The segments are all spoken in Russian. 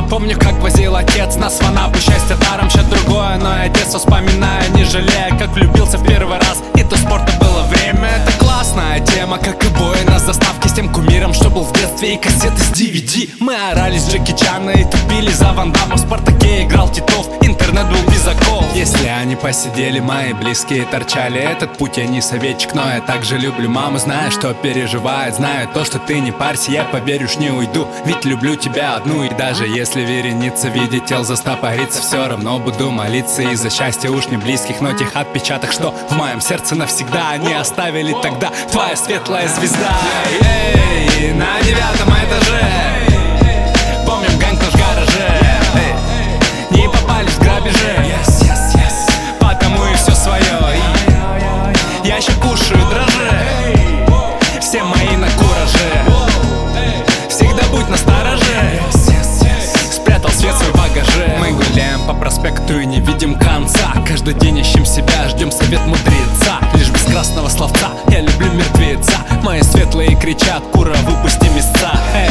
Помню, как возил отец нас в Анапу, счастье даром, щас другое, но я детство вспоминаю, не жалея, как влюбился в первый раз. И то спорта было время, это классная тема, как и бой на заставке с тем кумиром, что был в детстве, и кассеты с DVD. Мы орали с Джеки Чана и тупили за Ван Дамма, в Спартаке играл Титов, интернет был без оков. Если они посидели, мои близкие торчали, этот путь я не советчик, но я также люблю маму. Знаю, что переживает, знаю то, что ты не парься, я поверю, уж не уйду, ведь люблю тебя одну. И даже если вереница видеть тел застопорится, все равно буду молиться из-за счастья уж не близких, но тех отпечаток, что в моем сердце навсегда они оставили тогда твоя светлая звезда. Эй, на 9-м этаже помним гэнг наш в гараже. Не попались в грабежи, потому и все свое. Я еще кушаю дрожжи, все мои на кураже. Всегда будь настороже, спрятал свет в свой багаже. Мы гуляем по проспекту и не видим конца, каждый день ищем себя, ждем совет мудреца. Лишь без красного словца, я люблю мертвеца. Мои светлые кричат: кура, выпусти места.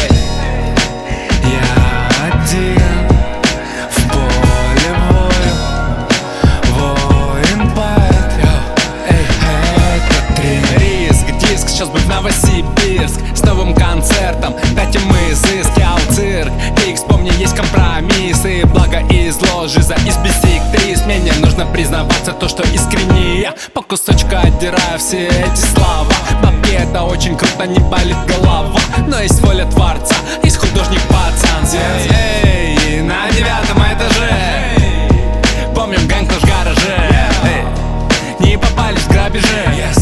Я один в поле вою, воин поэт. Это риск, диск, сейчас бы в Новосибирск с новым концертом, дайте мы изыск, я у цирк. Икс, помни, есть компромиссы, благо из ложи за избисектриз. Мне не нужно признаваться, то, что искренне я по кусочку отдираю все эти слова. Бабки, это очень круто, не болит голова, но есть воля творца, есть художник пацан. Эй, на 9-м этаже помним гэнг наш в гараже. Не попались в грабежи,